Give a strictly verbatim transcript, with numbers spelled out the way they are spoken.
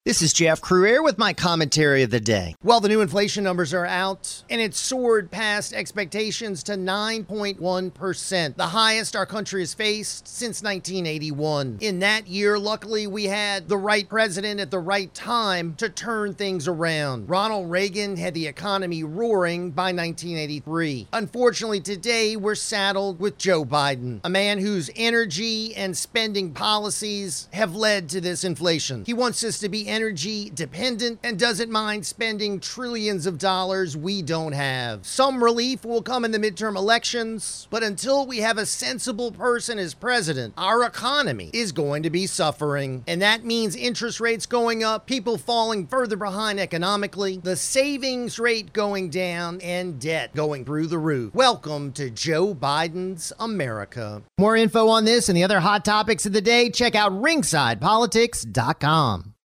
This is Jeff Cruier with my commentary of the day. Well, the new inflation numbers are out, and it soared past expectations to nine point one percent, the highest our country has faced since nineteen eighty-one. In that year, luckily, we had the right president at the right time to turn things around. Ronald Reagan had the economy roaring by nineteen eighty-three. Unfortunately, today, we're saddled with Joe Biden, a man whose energy and spending policies have led to this inflation. He wants us to be energy dependent and doesn't mind spending trillions of dollars we don't have. Some relief will come in the midterm elections, but until we have a sensible person as president, our economy is going to be suffering. And that means interest rates going up, people falling further behind economically, the savings rate going down, and debt going through the roof. Welcome to Joe Biden's America. More info on this and the other hot topics of the day, check out ringside politics dot com.